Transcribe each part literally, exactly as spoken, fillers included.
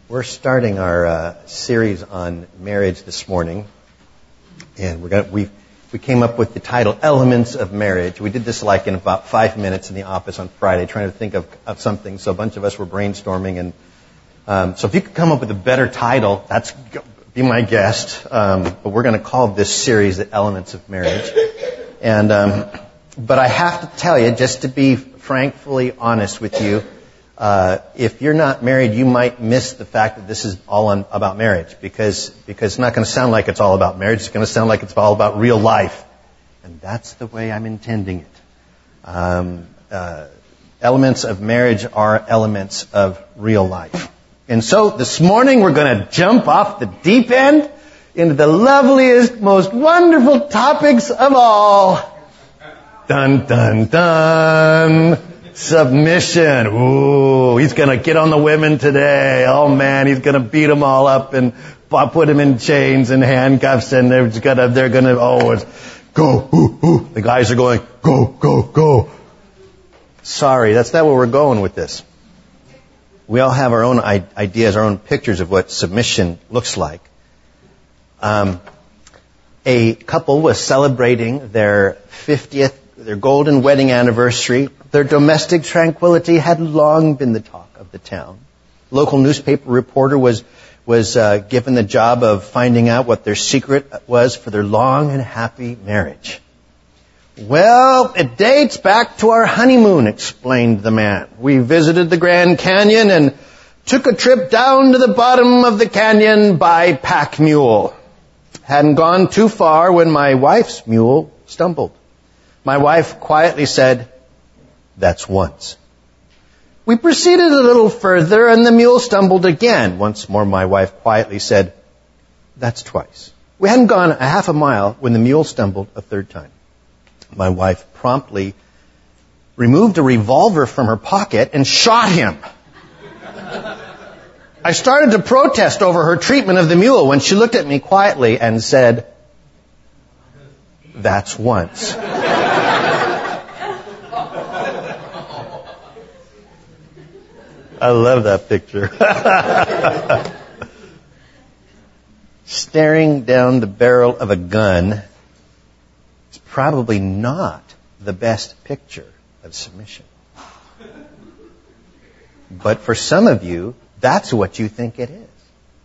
We're starting our uh, series on marriage this morning, and we're gonna, we we came up with the title "Elements of Marriage." We did this like in about five minutes in the office on Friday, trying to think of, of something. So a bunch of us were brainstorming, and um, so if you could come up with a better title, that's be my guest. Um, but we're going to call this series "The Elements of Marriage," and um, but I have to tell you, just to be frankly honest with you. Uh, if you're not married, you might miss the fact that this is all on, about marriage, because because it's not going to sound like it's all about marriage. It's going to sound like it's all about real life, and that's the way I'm intending it. Um, uh, elements of marriage are elements of real life, and so this morning we're going to jump off the deep end into the loveliest, most wonderful topics of all. Dun dun dun. Submission. Ooh, he's going to get on the women today. Oh man, he's going to beat them all up and put them in chains and handcuffs, and they're going to, they're going to, oh, it's, go, ooh, ooh. The guys are going, go, go, go. Sorry, that's not where we're going with this. We all have our own ideas, our own pictures of what submission looks like. Um, a couple was celebrating their fiftieth, their golden wedding anniversary. Their domestic tranquility had long been the talk of the town. Local newspaper reporter was was uh, given the job of finding out what their secret was for their long and happy marriage. Well, it dates back to our honeymoon, explained the man. We visited the Grand Canyon and took a trip down to the bottom of the canyon by pack mule. Hadn't gone too far when my wife's mule stumbled. My wife quietly said, "That's once." We proceeded a little further, and the mule stumbled again. Once more, my wife quietly said, "That's twice." We hadn't gone a half a mile when the mule stumbled a third time. My wife promptly removed a revolver from her pocket and shot him. I started to protest over her treatment of the mule when she looked at me quietly and said, "That's once." I love that picture. Staring down the barrel of a gun is probably not the best picture of submission. But for some of you, that's what you think it is.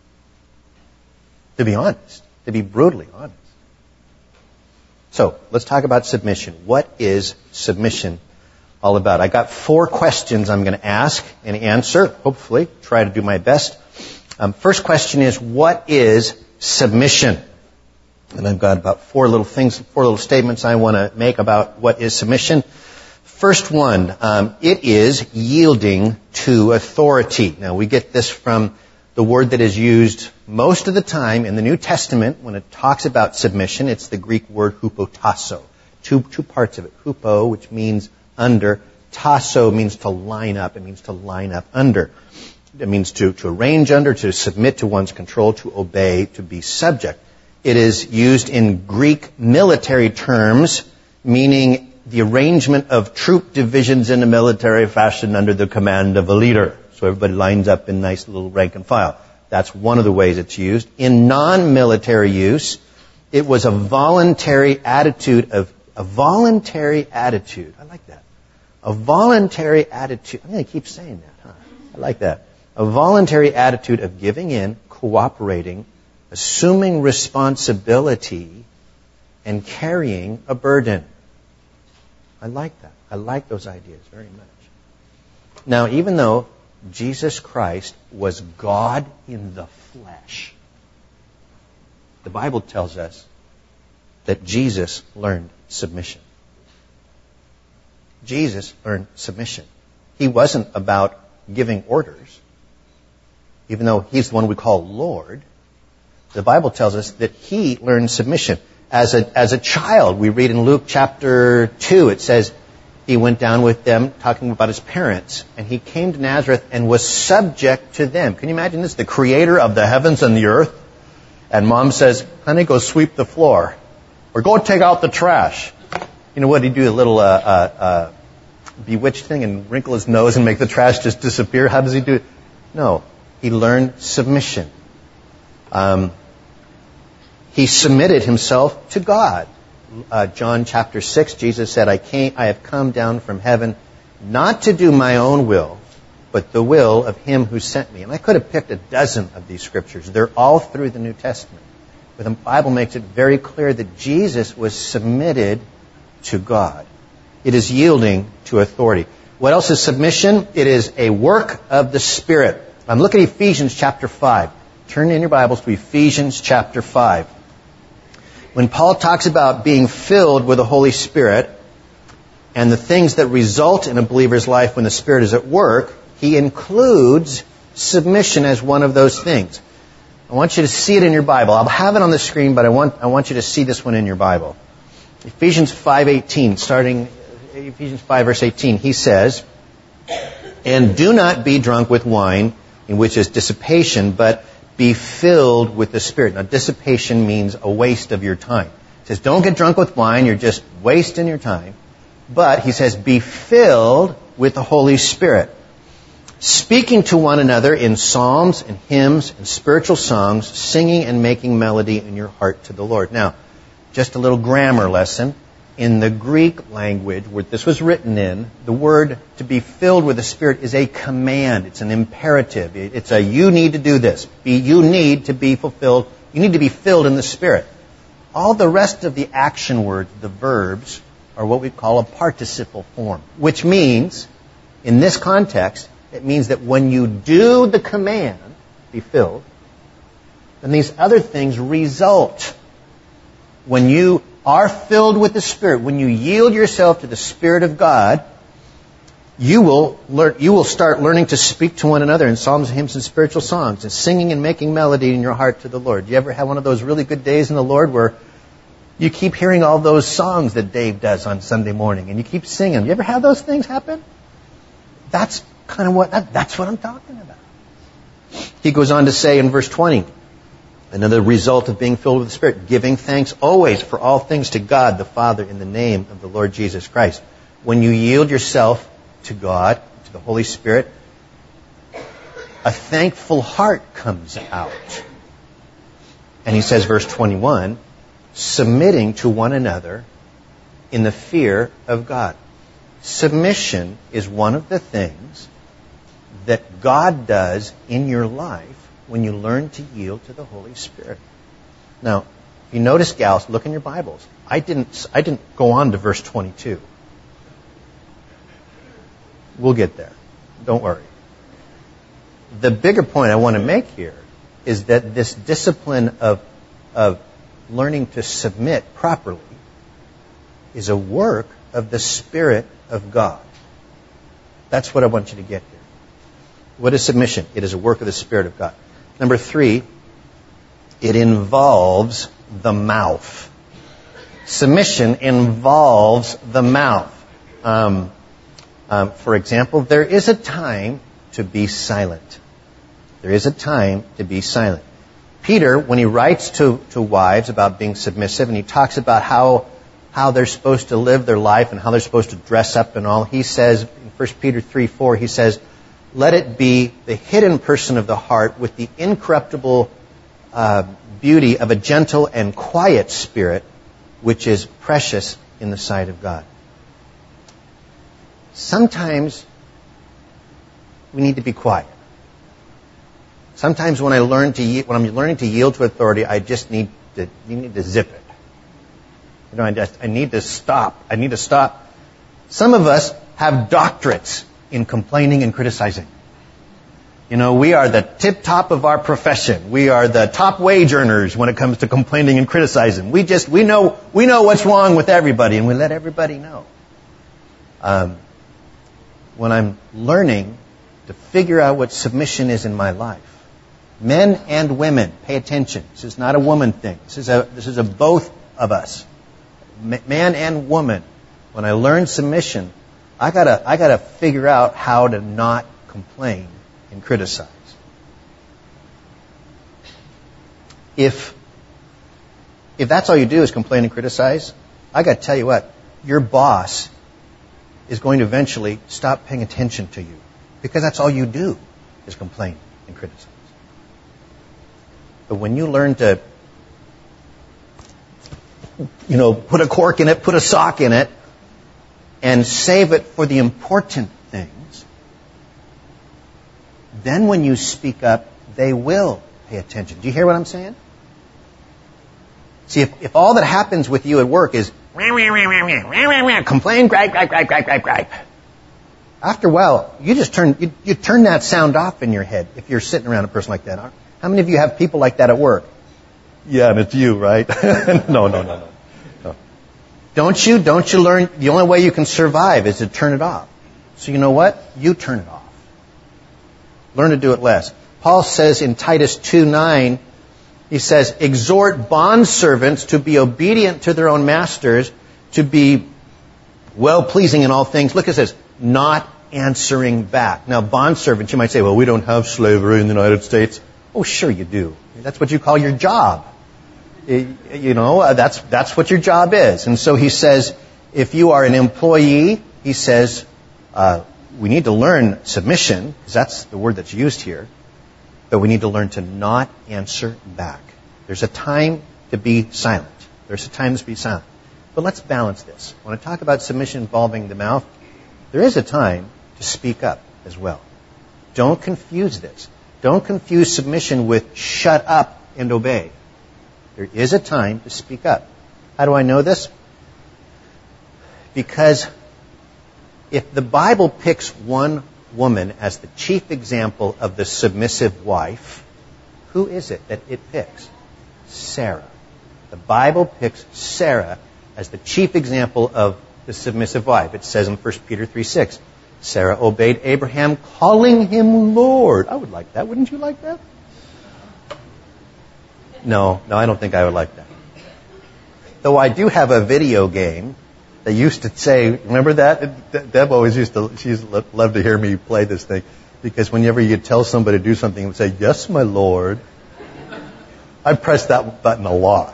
To be honest, to be brutally honest. So, let's talk about submission. What is submission all about? I got four questions I'm going to ask and answer, hopefully, try to do my best. Um, first question is, what is submission? And I've got about four little things, four little statements I want to make about what is submission. First one, um, it is yielding to authority. Now, we get this from the word that is used most of the time in the New Testament when it talks about submission. It's the Greek word hupotasso. Two, two parts of it. Hupo, which means under. Tasso means to line up. It means to line up under. It means to, to arrange under, to submit to one's control, to obey, to be subject. It is used in Greek military terms, meaning the arrangement of troop divisions in a military fashion under the command of a leader. So everybody lines up in nice little rank and file. That's one of the ways it's used. In non-military use, it was a voluntary attitude of, a voluntary attitude. I like that. A voluntary attitude. I'm going to keep saying that, huh? I like that. A voluntary attitude of giving in, cooperating, assuming responsibility, and carrying a burden. I like that. I like those ideas very much. Now, even though Jesus Christ was God in the flesh, the Bible tells us that Jesus learned submission. Jesus learned submission. He wasn't about giving orders. Even though he's the one we call Lord, the Bible tells us that he learned submission. As a, as a child, we read in Luke chapter two, it says, he went down with them, talking about his parents, and he came to Nazareth and was subject to them. Can you imagine this? The creator of the heavens and the earth. And mom says, honey, go sweep the floor. Or go take out the trash. You know what? He'd do a little uh, uh, uh, bewitched thing and wrinkle his nose and make the trash just disappear. How does he do it? No. He learned submission. Um, he submitted himself to God. Uh, John chapter six, Jesus said, I came, I have come down from heaven not to do my own will, but the will of him who sent me. And I could have picked a dozen of these scriptures. They're all through the New Testament. But the Bible makes it very clear that Jesus was submitted to God. It is yielding to authority. What else is submission? It is a work of the Spirit. I'm looking at Ephesians chapter five. Turn in your Bibles to Ephesians chapter five. When Paul talks about being filled with the Holy Spirit and the things that result in a believer's life when the Spirit is at work, he includes submission as one of those things. I want you to see it in your Bible. I'll have it on the screen, but I want I want you to see this one in your Bible. Ephesians five eighteen, starting Ephesians five verse eighteen, he says, "And do not be drunk with wine, in which is dissipation, but be filled with the Spirit." Now, dissipation means a waste of your time. He says, don't get drunk with wine, you're just wasting your time. But he says, be filled with the Holy Spirit, speaking to one another in psalms and hymns and spiritual songs, singing and making melody in your heart to the Lord. Now, just a little grammar lesson. In the Greek language, where this was written in, the word to be filled with the Spirit is a command. It's an imperative. It's a, you need to do this. Be, you need to be fulfilled. You need to be filled in the Spirit. All the rest of the action words, the verbs, are what we call a participle form, which means, in this context, it means that when you do the command, be filled, then these other things result. When you are filled with the Spirit, when you yield yourself to the Spirit of God, you will learn, you will start learning to speak to one another in psalms, hymns, and spiritual songs, and singing and making melody in your heart to the Lord. Do you ever have one of those really good days in the Lord where you keep hearing all those songs that Dave does on Sunday morning, and you keep singing? Do you ever have those things happen? That's kind of what, that, that's what I'm talking about. He goes on to say in verse twenty, another result of being filled with the Spirit, giving thanks always for all things to God the Father in the name of the Lord Jesus Christ. When you yield yourself to God, to the Holy Spirit, a thankful heart comes out. And he says, verse twenty-one, submitting to one another in the fear of God. Submission is one of the things that God does in your life when you learn to yield to the Holy Spirit. Now, if you notice, gals, look in your Bibles. I didn't, I didn't go on to verse twenty-two. We'll get there. Don't worry. The bigger point I want to make here is that this discipline of, of learning to submit properly is a work of the Spirit of God. That's what I want you to get here. What is submission? It is a work of the Spirit of God. Number three, it involves the mouth. Submission involves the mouth. Um, um, for example, there is a time to be silent. There is a time to be silent. Peter, when he writes to, to wives about being submissive, and he talks about how how they're supposed to live their life and how they're supposed to dress up and all, he says in First Peter three four, he says, let it be the hidden person of the heart with the incorruptible uh, beauty of a gentle and quiet spirit, which is precious in the sight of God. Sometimes we need to be quiet. Sometimes when I learn to when I'm learning to yield to authority, I just need to you need to zip it. You know, I just I need to stop. I need to stop. Some of us have doctorates in complaining and criticizing. You know, we are the tip top of our profession. We are the top wage earners when it comes to complaining and criticizing. We just we know we know what's wrong with everybody, and we let everybody know. Um, when I'm learning to figure out what submission is in my life, men and women, pay attention. This is not a woman thing. This is a this is a both of us, man and woman. When I learn submission, I gotta I gotta figure out how to not complain and criticize. If if that's all you do is complain and criticize, I gotta tell you what, your boss is going to eventually stop paying attention to you, because that's all you do is complain and criticize. But when you learn to, you know, put a cork in it, put a sock in it, and save it for the important things, then when you speak up, they will pay attention. Do you hear what I'm saying? See, if, if all that happens with you at work is complain, gripe, gripe, gripe, gripe, gripe, gripe, after a while, you just turn you, you turn that sound off in your head if you're sitting around a person like that. How many of you have people like that at work? Yeah, and it's you, right? no, no, no, no, no. Don't you? Don't you learn? The only way you can survive is to turn it off. So you know what? You turn it off. Learn to do it less. Paul says in Titus two nine, he says, exhort bondservants to be obedient to their own masters, to be well-pleasing in all things. Look, it says, not answering back. Now, bondservants, you might say, well, we don't have slavery in the United States. Oh, sure you do. That's what you call your job. You know, that's that's what your job is. And so he says, if you are an employee, he says, uh, we need to learn submission, because that's the word that's used here. But we need to learn to not answer back. There's a time to be silent. There's a time to be silent. But let's balance this. When I talk about submission involving the mouth, there is a time to speak up as well. Don't confuse this. Don't confuse submission with shut up and obey. There is a time to speak up. How do I know this? Because if the Bible picks one woman as the chief example of the submissive wife, who is it that it picks? Sarah. The Bible picks Sarah as the chief example of the submissive wife. It says in First Peter three six, Sarah obeyed Abraham, calling him Lord. I would like that. Wouldn't you like that? No, no, I don't think I would like that. Though I do have a video game. They used to say, remember that? Deb always used to, she used to love to hear me play this thing. Because whenever you tell somebody to do something, it would say, yes, my Lord. I pressed that button a lot.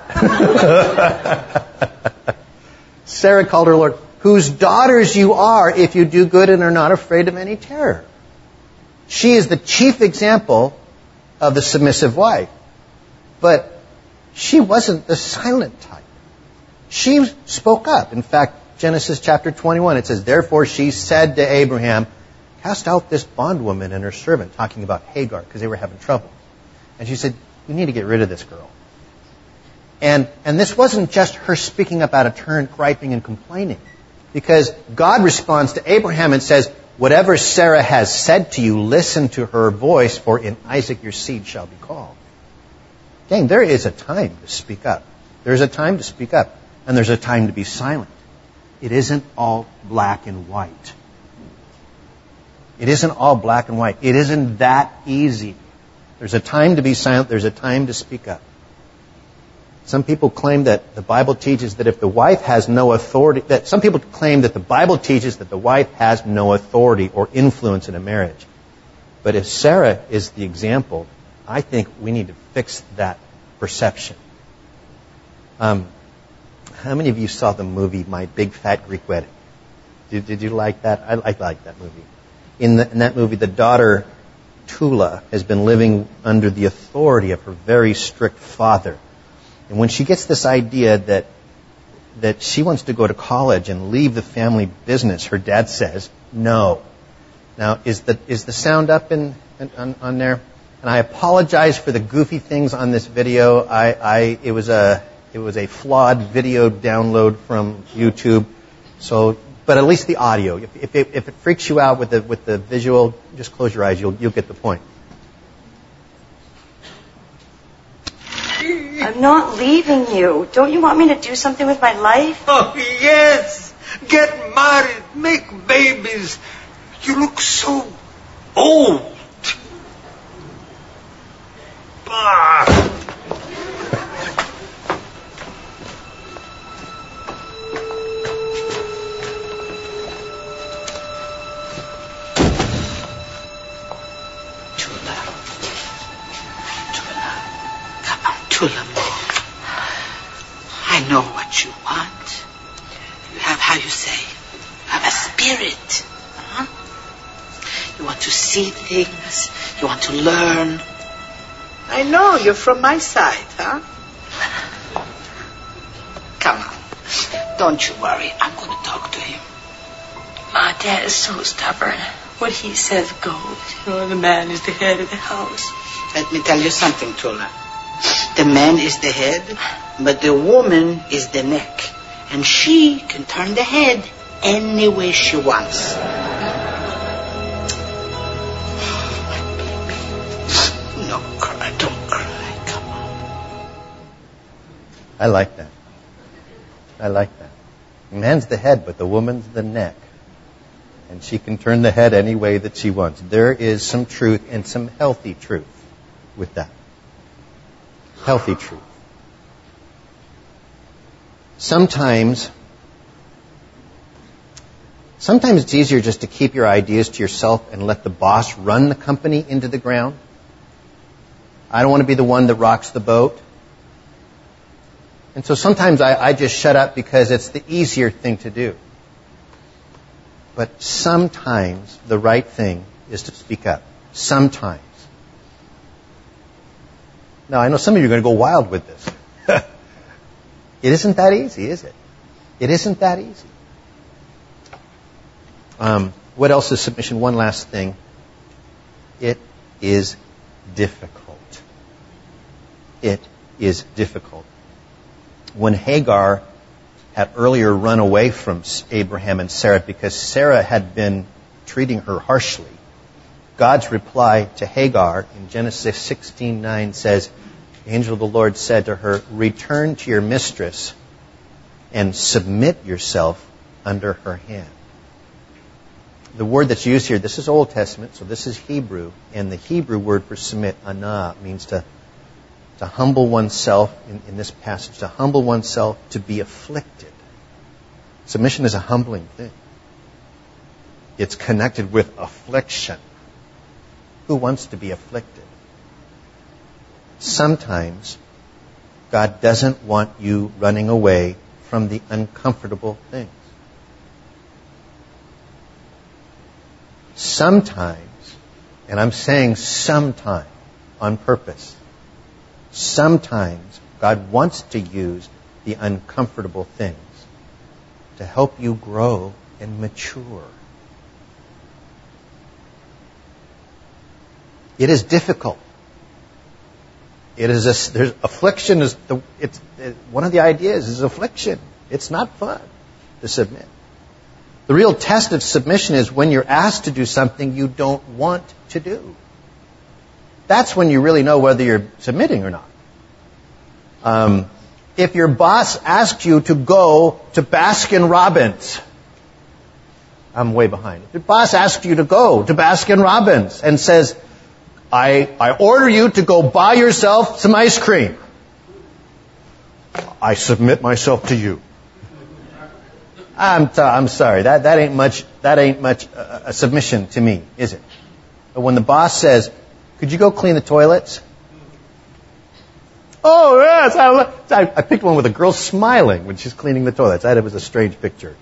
Sarah called her Lord, whose daughters you are if you do good and are not afraid of any terror. She is the chief example of the submissive wife. But she wasn't the silent type. She spoke up. In fact, Genesis chapter twenty-one, it says, therefore she said to Abraham, cast out this bondwoman and her servant, talking about Hagar, because they were having trouble. And she said, you need to get rid of this girl. And and this wasn't just her speaking up out of turn, griping and complaining. Because God responds to Abraham and says, whatever Sarah has said to you, listen to her voice, for in Isaac your seed shall be called. Again, there is a time to speak up. There's a time to speak up. And there's a time to be silent. It isn't all black and white. It isn't all black and white. It isn't that easy. There's a time to be silent. There's a time to speak up. Some people claim that the Bible teaches that if the wife has no authority, that some people claim that the Bible teaches that the wife has no authority or influence in a marriage. But if Sarah is the example, I think we need to fix that perception. Um, how many of you saw the movie My Big Fat Greek Wedding? Did, did you like that? I, I like that movie. In, the, in that movie, the daughter, Tula, has been living under the authority of her very strict father. And when she gets this idea that that she wants to go to college and leave the family business, her dad says, no. Now, is the is the sound up in, in on, on there? And I apologize for the goofy things on this video. I, I it was a it was a flawed video download from YouTube. So, but at least the audio. If, if it if it freaks you out with the with the visual, just close your eyes. You'll you'll get the point. I'm not leaving you. Don't you want me to do something with my life? Oh, yes. Get married. Make babies. You look so old. Ah. I know what you want. You have, how you say, you have a spirit. Huh? You want to see things You want to learn. I know you're from my side, huh? Come on. Don't you worry. I'm going to talk to him. My dad is so stubborn. What he says goes. You know, the man is the head of the house. Let me tell you something, Tula. The man is the head, but the woman is the neck. And she can turn the head any way she wants. No, cry, don't cry. Come on. I like that. I like that. The man's the head, but the woman's the neck. And she can turn the head any way that she wants. There is some truth and some healthy truth with that. Healthy truth. Sometimes, sometimes it's easier just to keep your ideas to yourself and let the boss run the company into the ground. I don't want to be the one that rocks the boat. And so sometimes I, I just shut up because it's the easier thing to do. But sometimes the right thing is to speak up. Sometimes. Now, I know some of you are going to go wild with this. It isn't that easy, is it? It isn't that easy. Um, what else is submission? One last thing. It is difficult. It is difficult. When Hagar had earlier run away from Abraham and Sarah because Sarah had been treating her harshly, God's reply to Hagar in Genesis sixteen nine says, the angel of the Lord said to her, return to your mistress and submit yourself under her hand. The word that's used here, this is Old Testament, so this is Hebrew, and the Hebrew word for submit, anah, means to to humble oneself, in, in this passage, to humble oneself, to be afflicted. Submission is a humbling thing. It's connected with affliction. Who wants to be afflicted? Sometimes God doesn't want you running away from the uncomfortable things. Sometimes, and I'm saying sometime on purpose, sometimes God wants to use the uncomfortable things to help you grow and mature. It is difficult. It is a, there's affliction is the it's it, one of the ideas is affliction. It's not fun to submit. The real test of submission is when you're asked to do something you don't want to do. That's when you really know whether you're submitting or not. Um, if your boss asks you to go to Baskin Robbins, I'm way behind. If your boss asks you to go to Baskin Robbins and says, I, I order you to go buy yourself some ice cream, I submit myself to you. I'm, t- I'm sorry, that, that ain't much, that ain't much uh, a submission to me, is it? But when the boss says, could you go clean the toilets? Oh, yes. I, I, I picked one with a girl smiling when she's cleaning the toilets. I thought it was a strange picture.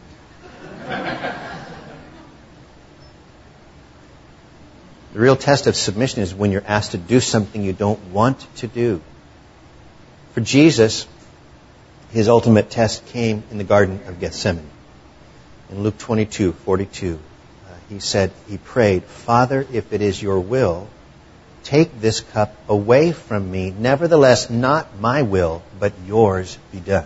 The real test of submission is when you're asked to do something you don't want to do. For Jesus, his ultimate test came in the Garden of Gethsemane. In Luke twenty-two forty-two, uh, he said, he prayed, Father, if it is your will, take this cup away from me. Nevertheless, not my will, but yours be done.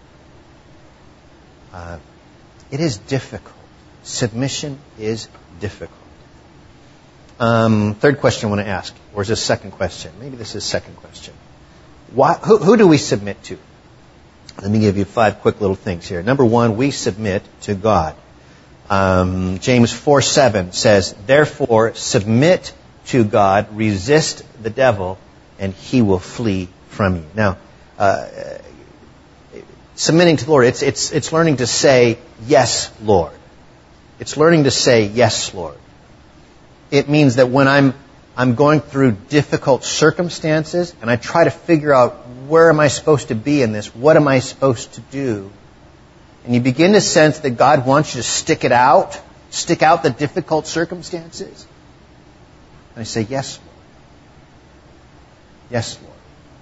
Uh, it is difficult. Submission is difficult. Um, third question I want to ask, or is this second question? Maybe this is second question. Why, who, who do we submit to? Let me give you five quick little things here. Number one, we submit to God. Um, James four seven says, therefore, submit to God, resist the devil, and he will flee from you. Now, uh, submitting to the Lord, it's, it's, it's learning to say, yes, Lord. It's learning to say, yes, Lord. It means that when I'm, I'm going through difficult circumstances and I try to figure out where am I supposed to be in this? What am I supposed to do? And you begin to sense that God wants you to stick it out, stick out the difficult circumstances. And I say, yes, Lord. Yes, Lord.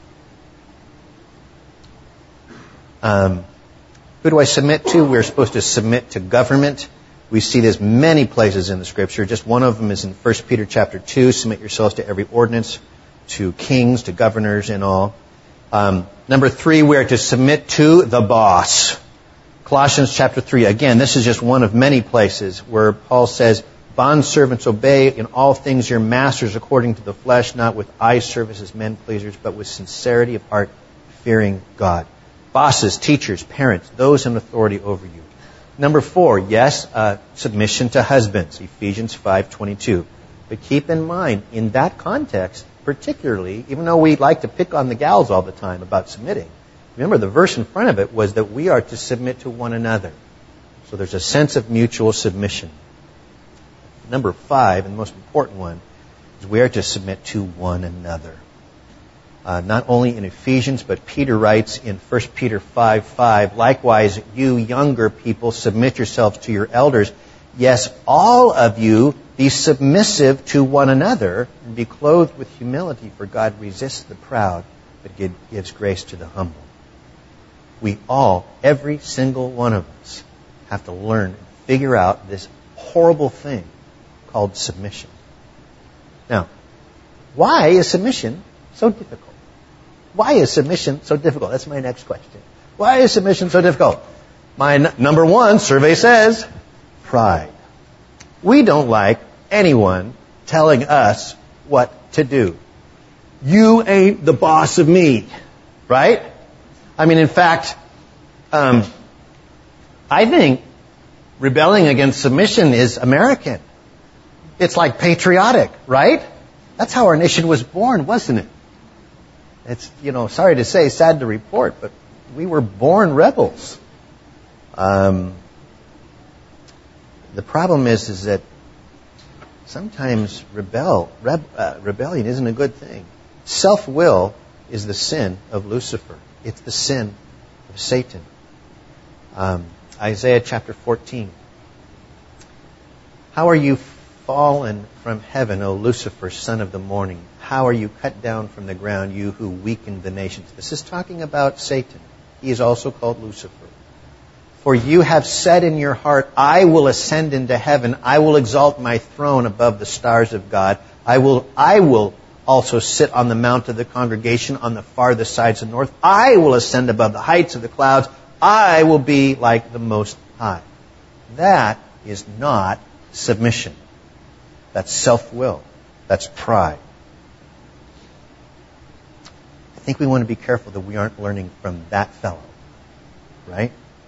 Um, who do I submit to? We're supposed to submit to government. We see this many places in the Scripture. Just one of them is in First Peter chapter two. Submit yourselves to every ordinance, to kings, to governors, and all. Um, number three, we are to submit to the boss. Colossians chapter three. Again, this is just one of many places where Paul says, bondservants, obey in all things your masters according to the flesh, not with eye service as men pleasers, but with sincerity of heart, fearing God. Bosses, teachers, parents, those in authority over you. Number four, yes, uh, submission to husbands, Ephesians five twenty-two. But keep in mind, in that context, particularly, even though we like to pick on the gals all the time about submitting, remember the verse in front of it was that we are to submit to one another. So there's a sense of mutual submission. Number five, and the most important one, is we are to submit to one another. Uh, not only in Ephesians, but Peter writes in First Peter five five, likewise, you younger people, submit yourselves to your elders. Yes, all of you be submissive to one another and be clothed with humility, for God resists the proud, but gives grace to the humble. We all, every single one of us, have to learn and figure out this horrible thing called submission. Now, why is submission so difficult? Why is submission so difficult? That's my next question. Why is submission so difficult? My n- number one survey says pride. We don't like anyone telling us what to do. You ain't the boss of me, right? I mean, in fact, um, I think rebelling against submission is American. It's like patriotic, right? That's how our nation was born, wasn't it? It's, you know, sorry to say, sad to report, but we were born rebels. Um, the problem is, is that sometimes rebel, reb, uh, rebellion isn't a good thing. Self-will is the sin of Lucifer. It's the sin of Satan. Um, Isaiah chapter fourteen. How are you fallen from heaven, O Lucifer, son of the morning? How are you cut down from the ground, you who weakened the nations? This is talking about Satan. He is also called Lucifer. For you have said in your heart, I will ascend into heaven. I will exalt my throne above the stars of God. I will, I will also sit on the mount of the congregation on the farthest sides of the north. I will ascend above the heights of the clouds. I will be like the Most High. That is not submission. That's self-will. That's pride. I think we want to be careful that we aren't learning from that fellow. Right?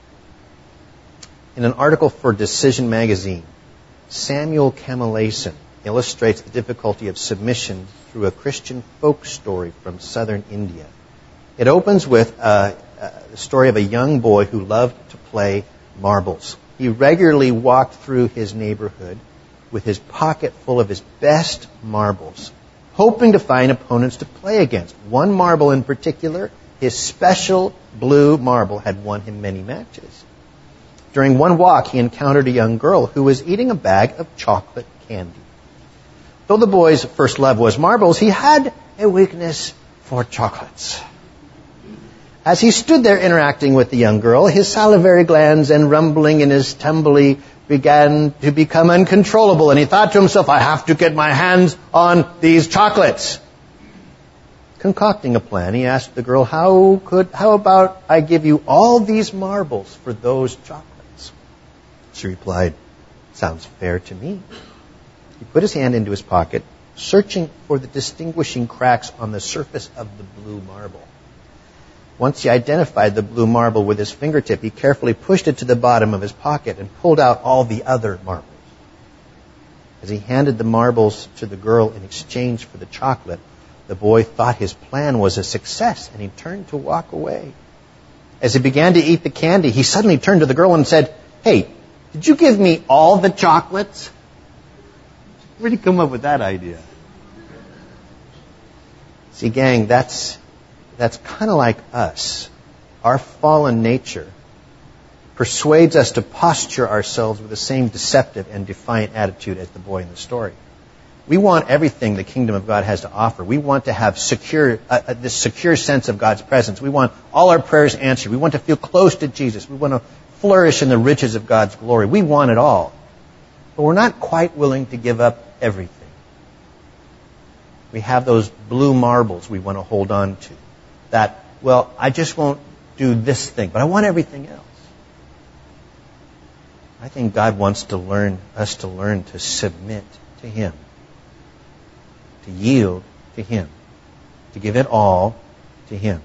In an article for Decision magazine, Samuel Kamalason illustrates the difficulty of submission through a Christian folk story from southern India. It opens with uh, uh, the story of a young boy who loved to play marbles. He regularly walked through his neighborhood with his pocket full of his best marbles, hoping to find opponents to play against. One marble in particular, his special blue marble, had won him many matches. During one walk, he encountered a young girl who was eating a bag of chocolate candy. Though the boy's first love was marbles, he had a weakness for chocolates. As he stood there interacting with the young girl, his salivary glands and rumbling in his tumbly began to become uncontrollable, and he thought to himself, I have to get my hands on these chocolates. Concocting a plan, he asked the girl, how could, how about I give you all these marbles for those chocolates? She replied, sounds fair to me. He put his hand into his pocket, searching for the distinguishing cracks on the surface of the blue marble. Once he identified the blue marble with his fingertip, he carefully pushed it to the bottom of his pocket and pulled out all the other marbles. As he handed the marbles to the girl in exchange for the chocolate, the boy thought his plan was a success, and he turned to walk away. As he began to eat the candy, he suddenly turned to the girl and said, hey, did you give me all the chocolates? Where did you come up with that idea? See, gang, that's that's kind of like us. Our fallen nature persuades us to posture ourselves with the same deceptive and defiant attitude as the boy in the story. We want everything the kingdom of God has to offer. We want to have secure, uh, uh, this secure sense of God's presence. We want all our prayers answered. We want to feel close to Jesus. We want to flourish in the riches of God's glory. We want it all. But we're not quite willing to give up everything. We have those blue marbles we want to hold on to. That, well, I just won't do this thing, but I want everything else. I think God wants to learn us to learn to submit to Him, to yield to Him, to give it all to Him.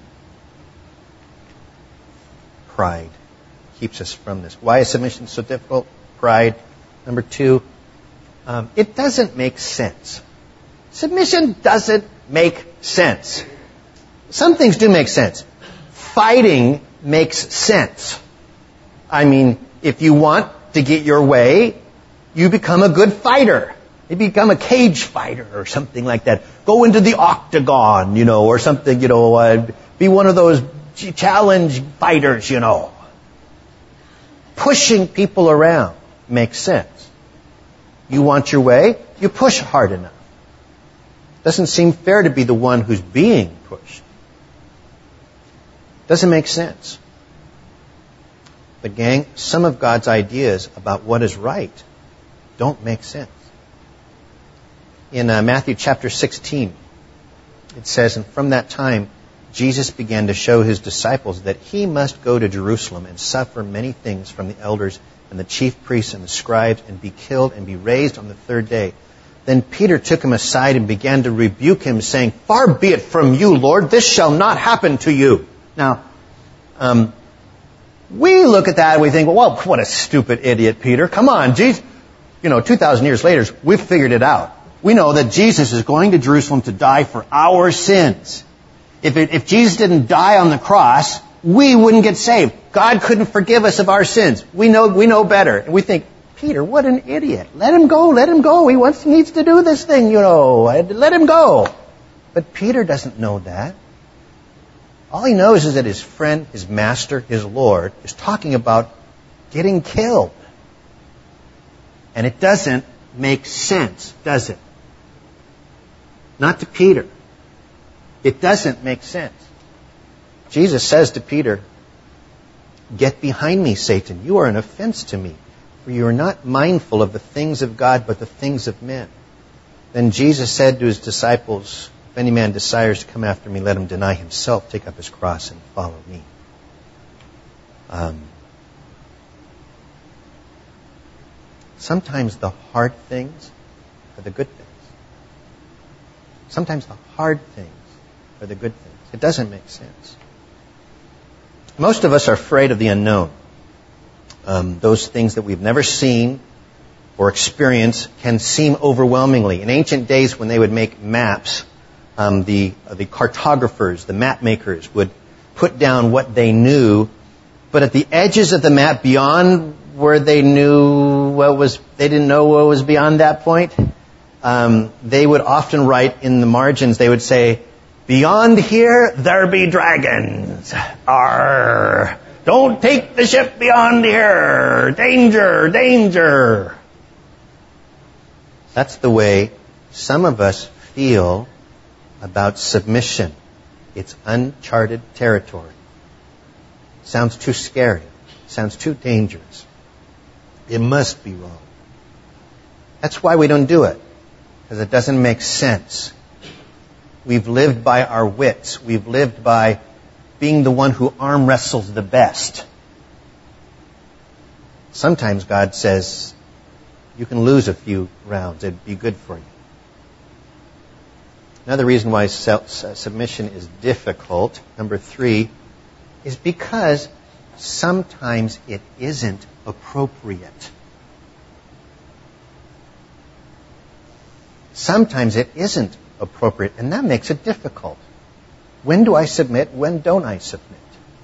Pride keeps us from this. Why is submission so difficult? Pride. Number two, um, it doesn't make sense. Submission doesn't make sense. Some things do make sense. Fighting makes sense. I mean, if you want to get your way, you become a good fighter. You become a cage fighter or something like that. Go into the octagon, you know, or something, you know, uh, be one of those challenge fighters, you know. Pushing people around makes sense. You want your way, you push hard enough. Doesn't seem fair to be the one who's being pushed. Doesn't make sense. But gang, some of God's ideas about what is right don't make sense. In uh, Matthew chapter sixteen, it says, and from that time, Jesus began to show His disciples that He must go to Jerusalem and suffer many things from the elders and the chief priests and the scribes and be killed and be raised on the third day. Then Peter took Him aside and began to rebuke Him, saying, far be it from you, Lord, this shall not happen to you. Now, um, we look at that and we think, well, what a stupid idiot, Peter. Come on, Jesus. You know, two thousand years later, we've figured it out. We know that Jesus is going to Jerusalem to die for our sins. If, it, if Jesus didn't die on the cross, we wouldn't get saved. God couldn't forgive us of our sins. We know, we know better. And we think, Peter, what an idiot. Let him go, let him go. He wants, he needs to do this thing, you know. Let him go. But Peter doesn't know that. All he knows is that his friend, his master, his Lord, is talking about getting killed. And it doesn't make sense, does it? Not to Peter. It doesn't make sense. Jesus says to Peter, get behind me, Satan. You are an offense to me, for you are not mindful of the things of God, but the things of men. Then Jesus said to His disciples, if any man desires to come after me, let him deny himself, take up his cross, and follow me. Um, sometimes the hard things are the good things. Sometimes the hard things are the good things. It doesn't make sense. Most of us are afraid of the unknown. Um, those things that we've never seen or experienced can seem overwhelmingly. In ancient days, when they would make maps, um, the uh, the cartographers, the map makers, would put down what they knew, but at the edges of the map, beyond where they knew what was, they didn't know what was beyond that point. Um, they would often write in the margins. They would say, "Beyond here, there be dragons. Arr! Don't take the ship beyond here. Danger, danger." That's the way some of us feel about submission. It's uncharted territory. Sounds too scary. Sounds too dangerous. It must be wrong. That's why we don't do it, because it doesn't make sense. We've lived by our wits. We've lived by being the one who arm wrestles the best. Sometimes God says, you can lose a few rounds. It'd be good for you. Another reason why submission is difficult, number three, is because sometimes it isn't appropriate. Sometimes it isn't appropriate, and that makes it difficult. When do I submit? When don't I submit?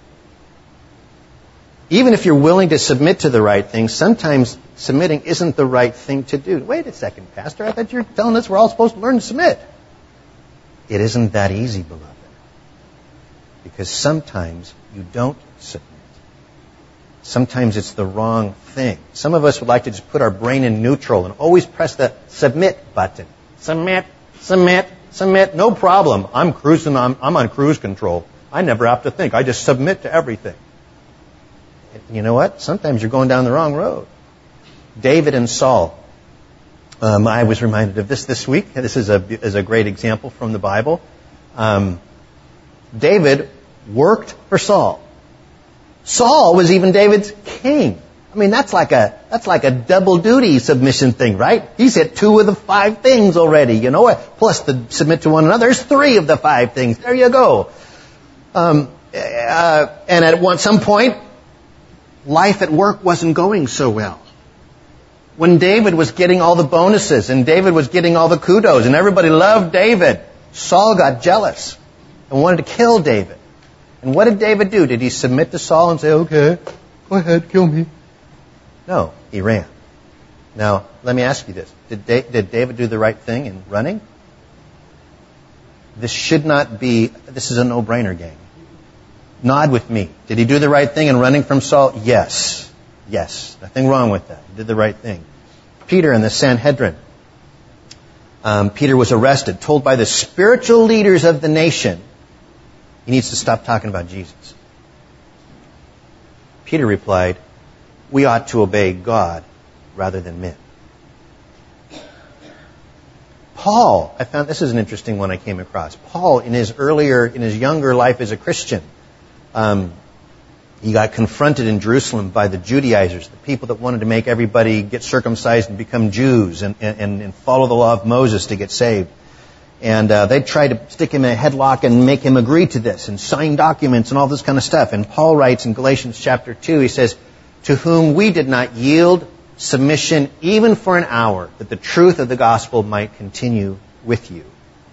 Even if you're willing to submit to the right thing, sometimes submitting isn't the right thing to do. Wait a second, Pastor. I thought you were telling us we're all supposed to learn to submit. It isn't that easy, beloved. Because sometimes you don't submit. Sometimes it's the wrong thing. Some of us would like to just put our brain in neutral and always press the submit button. Submit, submit, submit. No problem. I'm cruising. I'm, I'm on cruise control. I never have to think. I just submit to everything. And you know what? Sometimes you're going down the wrong road. David and Saul. Um, I was reminded of this this week. This is a is a great example from the Bible. Um, David worked for Saul. Saul was even David's king. I mean, that's like a that's like a double duty submission thing, right? He's hit two of the five things already, you know. Plus to submit to one another, there's three of the five things. There you go. Um, uh, and at one some point, life at work wasn't going so well. When David was getting all the bonuses and David was getting all the kudos and everybody loved David, Saul got jealous and wanted to kill David. And what did David do? Did he submit to Saul and say, okay, go ahead, kill me? No, he ran. Now, let me ask you this. Did, da- did David do the right thing in running? This should not be, this is a no-brainer, gang. Nod with me. Did he do the right thing in running from Saul? Yes. Yes. Nothing wrong with that. He did the right thing. Peter in the Sanhedrin. Um, Peter was arrested, told by the spiritual leaders of the nation, he needs to stop talking about Jesus. Peter replied, we ought to obey God rather than men. Paul, I found this is an interesting one I came across. Paul, in his earlier, in his younger life as a Christian, um, he got confronted in Jerusalem by the Judaizers, the people that wanted to make everybody get circumcised and become Jews and, and, and follow the law of Moses to get saved. And uh, they tried to stick him in a headlock and make him agree to this and sign documents and all this kind of stuff. And Paul writes in Galatians chapter two, he says, to whom we did not yield submission even for an hour, that the truth of the gospel might continue with you.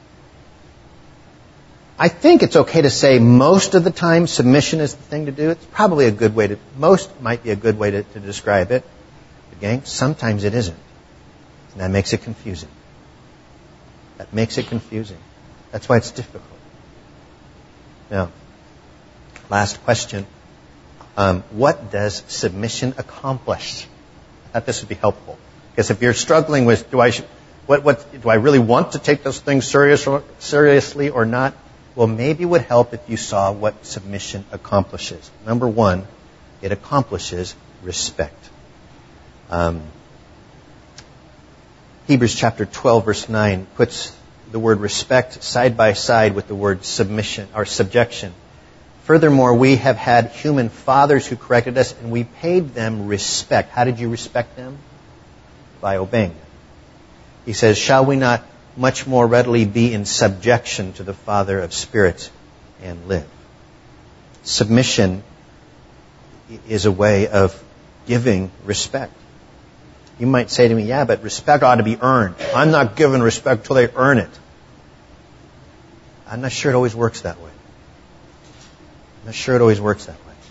I think it's okay to say most of the time submission is the thing to do. It's probably a good way to, most might be a good way to, to describe it. But gang, sometimes it isn't. And that makes it confusing. That makes it confusing. That's why it's difficult. Now, last question. Um, what does submission accomplish? I thought this would be helpful. Because if you're struggling with, do I, what, what, do I really want to take those things serious, seriously or not? Well, maybe it would help if you saw what submission accomplishes. Number one, it accomplishes respect. Um, Hebrews chapter twelve, verse nine, puts the word respect side by side with the word submission or subjection. Furthermore, we have had human fathers who corrected us, and we paid them respect. How did you respect them? By obeying them. He says, shall we not much more readily be in subjection to the Father of spirits and live? Submission is a way of giving respect. You might say to me, yeah, but respect ought to be earned. I'm not giving respect till they earn it. I'm not sure it always works that way. I'm not sure it always works that way.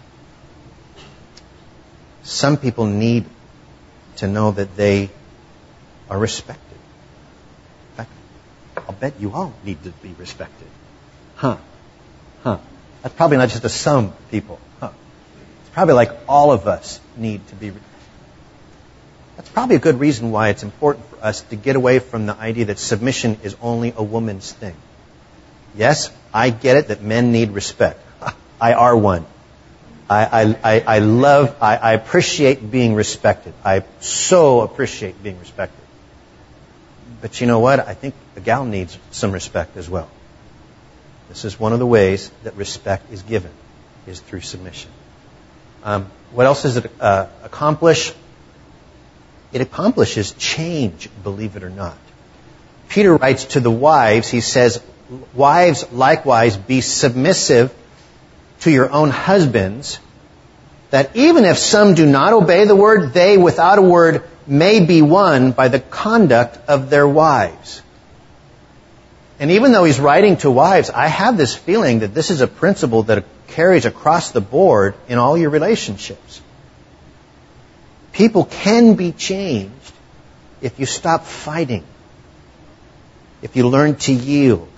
Some people need to know that they are respected. In fact, I'll bet you all need to be respected. Huh. Huh. That's probably not just a some people. Huh. It's probably like all of us need to be respected. That's probably a good reason why it's important for us to get away from the idea that submission is only a woman's thing. Yes, I get it that men need respect. I are one. I, I, I love, I, I appreciate being respected. I so appreciate being respected. But you know what? I think a gal needs some respect as well. This is one of the ways that respect is given, is through submission. Um, what else does it uh, accomplish? It accomplishes change, believe it or not. Peter writes to the wives, he says, wives, likewise, be submissive to your own husbands, that even if some do not obey the word, they, without a word, may be won by the conduct of their wives. And even though he's writing to wives, I have this feeling that this is a principle that carries across the board in all your relationships. People can be changed if you stop fighting, if you learn to yield.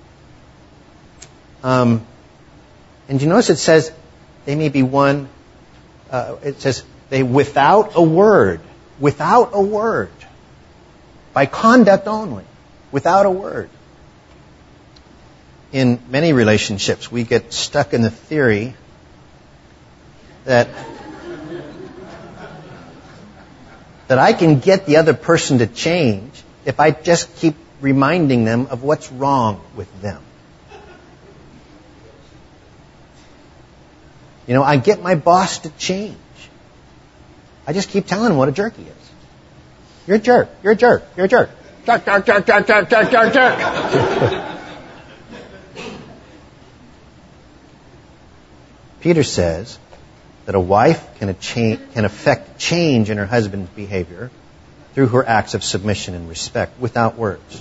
Um, and you notice it says they may be won, uh, it says they without a word, without a word. by conduct only, without a word. In many relationships, we get stuck in the theory that that I can get the other person to change if I just keep reminding them of what's wrong with them. You know, I get my boss to change. I just keep telling him what a jerk he is. You're a jerk. You're a jerk. You're a jerk. Jerk, jerk, jerk, jerk, jerk, jerk, jerk, jerk. Peter says that a wife can, cha- can affect change in her husband's behavior through her acts of submission and respect without words.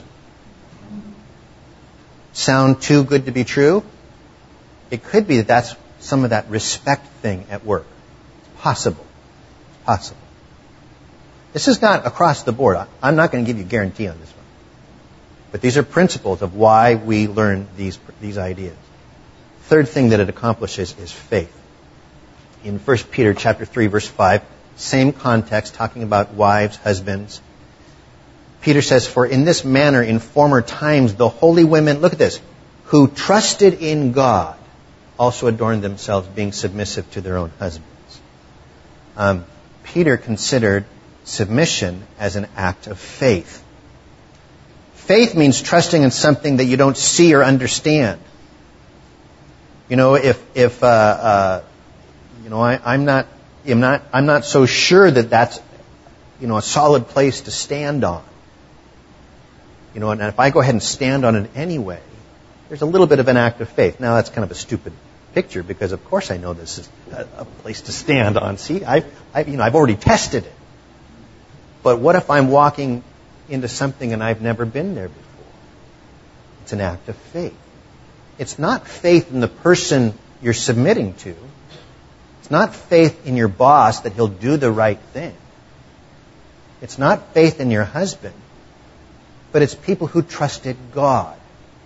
Sound too good to be true? It could be that that's some of that respect thing at work. It's possible. It's possible. This is not across the board. I'm not going to give you a guarantee on this one. But these are principles of why we learn these, these ideas. Third thing that it accomplishes is faith. In First Peter chapter three, verse five, same context, talking about wives, husbands. Peter says, "For in this manner in former times the holy women," look at this, "who trusted in God, also adorned themselves, being submissive to their own husbands." Um, Peter considered submission as an act of faith. Faith means trusting in something that you don't see or understand. You know, if if uh, uh, you know, I, I'm not, I'm not, I'm not so sure that that's, you know, a solid place to stand on. You know, and if I go ahead and stand on it anyway, there's a little bit of an act of faith. Now that's kind of a stupid picture because, of course, I know this is a, a place to stand on. See, I, I, you know, I've already tested it. But what if I'm walking into something and I've never been there before? It's an act of faith. It's not faith in the person you're submitting to. It's not faith in your boss that he'll do the right thing. It's not faith in your husband. But it's people who trusted God.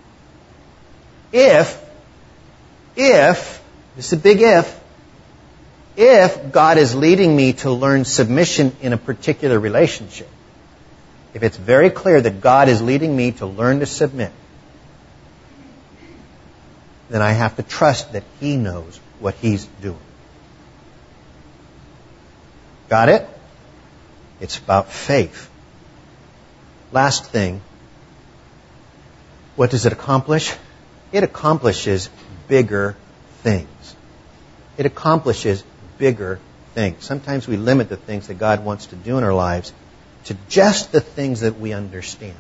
If, if, this is a big if, if God is leading me to learn submission in a particular relationship, if it's very clear that God is leading me to learn to submit, then I have to trust that He knows what He's doing. Got it? It's about faith. Last thing, what does it accomplish? It accomplishes bigger things. It accomplishes bigger things. Sometimes we limit the things that God wants to do in our lives to just the things that we understand.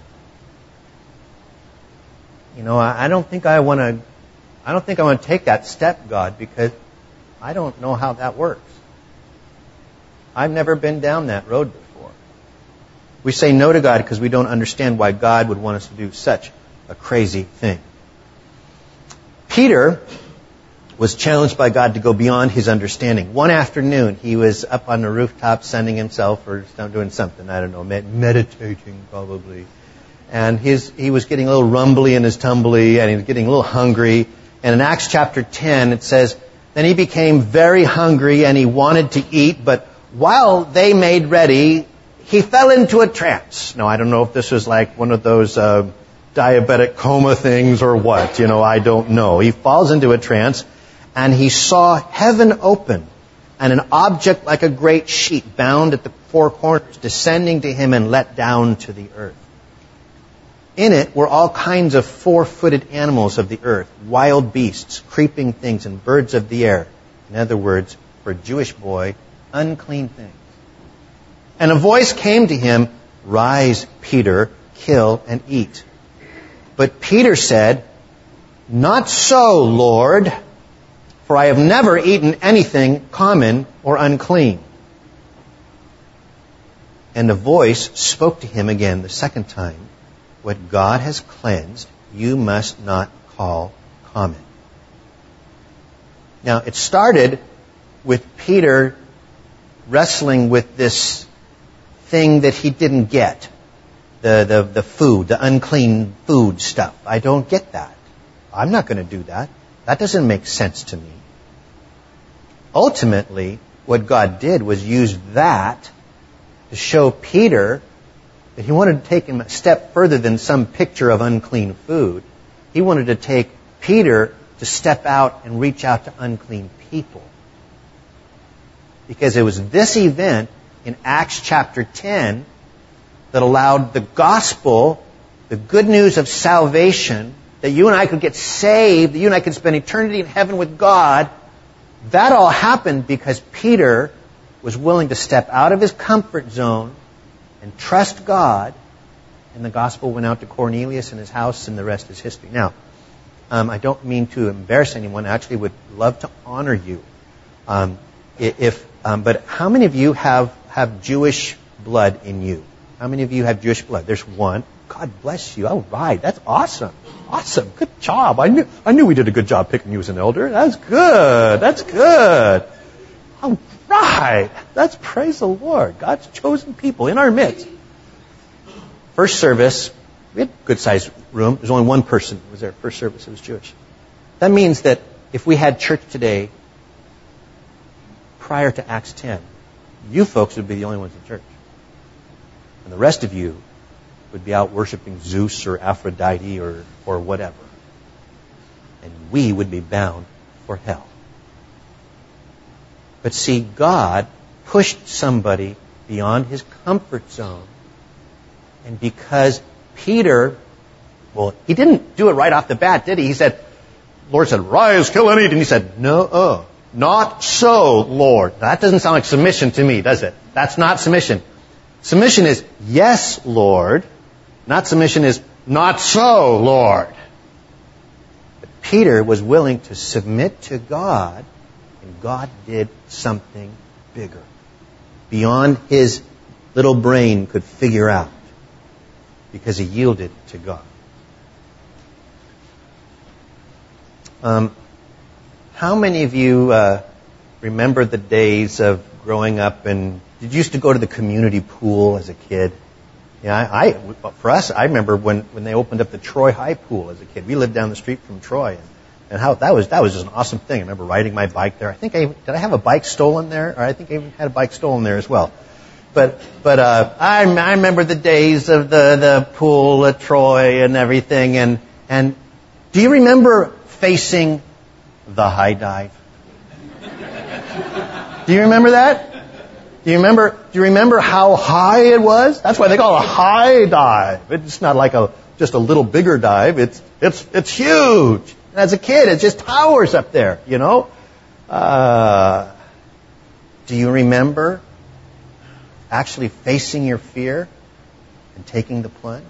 You know, I don't think I want to I don't think I want to take that step, God, because I don't know how that works. I've never been down that road before. We say no to God because we don't understand why God would want us to do such a crazy thing. Peter was challenged by God to go beyond his understanding. One afternoon, he was up on the rooftop sunning himself or doing something, I don't know, meditating probably. And his, he was getting a little rumbly in his tumbly, and he was getting a little hungry. And in Acts chapter ten, it says, "Then he became very hungry and he wanted to eat, but while they made ready, he fell into a trance." Now, I don't know if this was like one of those uh, diabetic coma things or what. You know, I don't know. He falls into a trance, and he saw heaven open, and an object like a great sheet bound at the four corners descending to him and let down to the earth. In it were all kinds of four-footed animals of the earth, wild beasts, creeping things, and birds of the air. In other words, for a Jewish boy, unclean things. And a voice came to him, "Rise, Peter, kill and eat." But Peter said, "Not so, Lord, for I have never eaten anything common or unclean." And the voice spoke to him again the second time, "What God has cleansed, you must not call common." Now, it started with Peter wrestling with this thing that he didn't get. The, the, the food, the unclean food stuff. I don't get that. I'm not going to do that. That doesn't make sense to me. Ultimately, what God did was use that to show Peter But he wanted to take him a step further than some picture of unclean food. He wanted to take Peter to step out and reach out to unclean people. Because it was this event in Acts chapter ten that allowed the gospel, the good news of salvation, that you and I could get saved, that you and I could spend eternity in heaven with God. That all happened because Peter was willing to step out of his comfort zone and trust God, and the gospel went out to Cornelius and his house, and the rest is history. Now, um, I don't mean to embarrass anyone. I actually would love to honor you. Um, if, um, but how many of you have, have Jewish blood in you? How many of you have Jewish blood? There's one. God bless you. All right. That's awesome. Awesome. Good job. I knew, I knew we did a good job picking you as an elder. That's good. That's good. All right. That's praise the Lord. God's chosen people in our midst. First service, we had a good-sized room. There's only one person who was there. First service, it was Jewish. That means that if we had church today prior to Acts ten, you folks would be the only ones in church. And the rest of you would be out worshiping Zeus or Aphrodite or, or whatever. And we would be bound for hell. But see, God pushed somebody beyond his comfort zone. And because Peter, well, he didn't do it right off the bat, did he? He said, Lord said, rise, kill and eat. And he said, no, uh, not so, Lord. Now, that doesn't sound like submission to me, does it? That's not submission. Submission is, yes, Lord. Not submission is, not so, Lord. But Peter was willing to submit to God, and God did something bigger, beyond his little brain could figure out, because he yielded to God. Um, how many of you uh, remember the days of growing up and did you used to go to the community pool as a kid? Yeah, I, I for us, I remember when, when they opened up the Troy High Pool as a kid. We lived down the street from Troy, and, and how that was that was just an awesome thing. I remember riding my bike there. I think I did I have a bike stolen there, or I think I even had a bike stolen there as well. But but uh, I I remember the days of the the pool at Troy and everything. And and do you remember facing the high dive? Do you remember that? Do you remember? Do you remember how high it was? That's why they call it a high dive. It's not like a just a little bigger dive. It's it's it's huge. And as a kid, it just towers up there. You know. Uh, do you remember actually facing your fear and taking the plunge?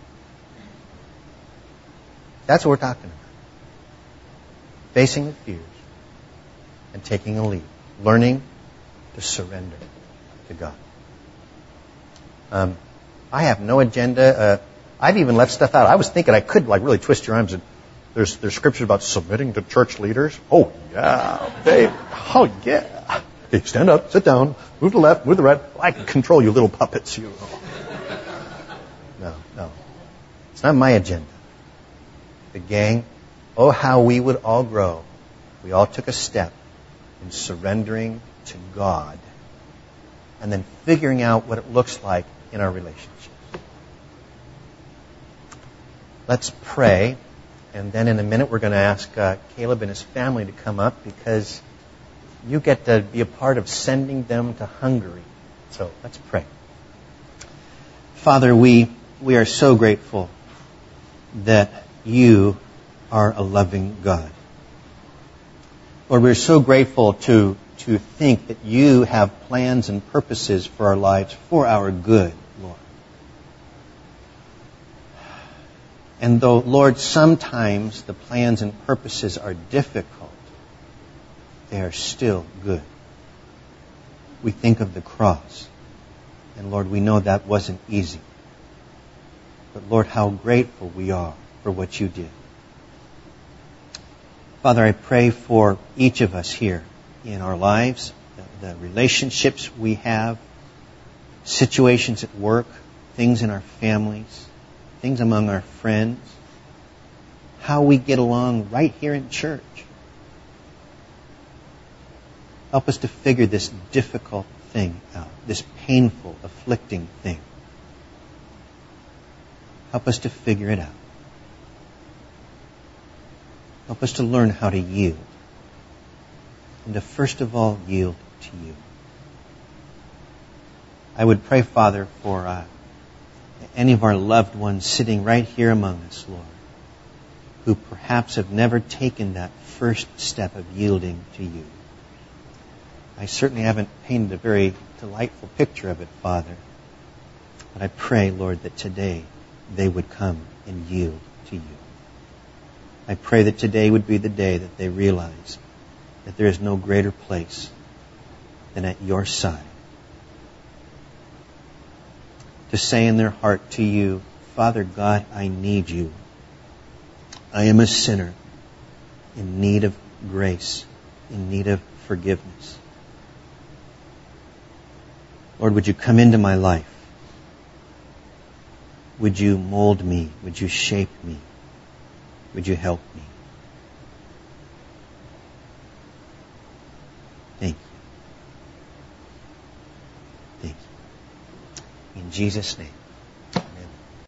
That's what we're talking about. Facing the fears and taking a leap, learning to surrender to God. Um, I have no agenda. Uh, I've even left stuff out. I was thinking I could like really twist your arms. And there's there's scripture about submitting to church leaders. Oh yeah, babe. Oh yeah. Okay, stand up, sit down, move to the left, move to the right. I can control you little puppets. You. No, no, it's not my agenda. The gang. Oh, how we would all grow if we all took a step in surrendering to God and then figuring out what it looks like in our relationships. Let's pray, and then in a minute we're going to ask uh, Caleb and his family to come up because you get to be a part of sending them to Hungary. So let's pray. Father, we we are so grateful that you are a loving God. Lord, we're so grateful to to think that you have plans and purposes for our lives for our good, Lord. And though, Lord, sometimes the plans and purposes are difficult, they are still good. We think of the cross, and Lord, we know that wasn't easy. But Lord, how grateful we are for what you did. Father, I pray for each of us here in our lives, the, the relationships we have, situations at work, things in our families, things among our friends, how we get along right here in church. Help us to figure this difficult thing out, this painful, afflicting thing. Help us to figure it out. Help us to learn how to yield. And to first of all yield to you. I would pray, Father, for uh, any of our loved ones sitting right here among us, Lord, who perhaps have never taken that first step of yielding to you. I certainly haven't painted a very delightful picture of it, Father. But I pray, Lord, that today they would come and yield to you. I pray that today would be the day that they realize that there is no greater place than at your side. To say in their heart to you, Father God, I need you. I am a sinner in need of grace, in need of forgiveness. Lord, would you come into my life? Would you mold me? Would you shape me? Would you help me? Thank you. Thank you. In Jesus' name.